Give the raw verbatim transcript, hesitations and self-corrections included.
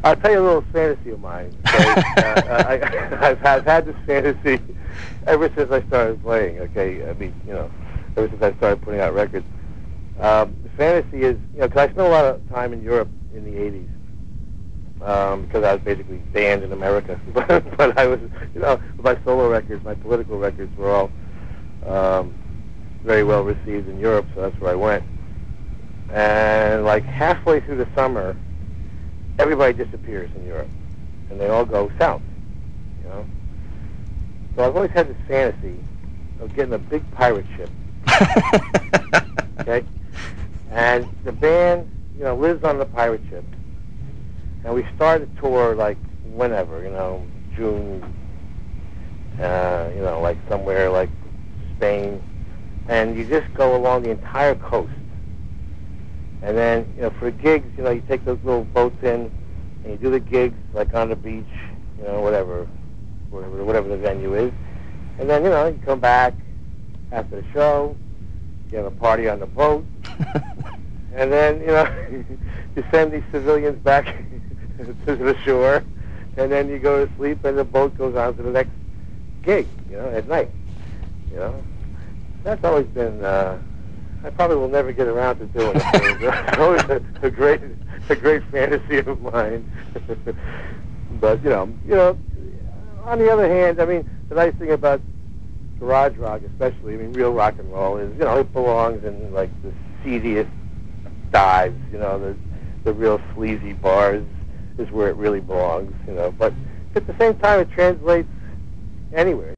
I'll tell you a little fantasy of mine. Okay? uh, I, I've, I've had this fantasy ever since I started playing. Okay, I mean, you know, ever since I started putting out records. Um, the fantasy is, you know, because I spent a lot of time in Europe in the eighties. Um, because I was basically banned in America, but, but I was, you know, my solo records, my political records were all um, very well received in Europe, so that's where I went. And like halfway through the summer, everybody disappears in Europe, and they all go south, you know. So I've always had this fantasy of getting a big pirate ship, okay, and the band, you know, lives on the pirate ship. And we started a tour like whenever, you know, June, uh, you know, like somewhere like Spain, and you just go along the entire coast. And then, you know, for gigs, you know, you take those little boats in, and you do the gigs like on the beach, you know, whatever, whatever, whatever the venue is. And then, you know, you come back after the show, you have a party on the boat, and then, you know, you send these civilians back to the shore, and then you go to sleep, and the boat goes on to the next gig, you know, at night. You know, that's always been. Uh, I probably will never get around to doing it. It's always a, a great, a great fantasy of mine. But you know, you know, on the other hand, I mean, the nice thing about garage rock, especially, I mean, real rock and roll, is, you know, it belongs in like the seediest dives, you know, the the real sleazy bars is where it really belongs, you know. But at the same time, it translates anywhere.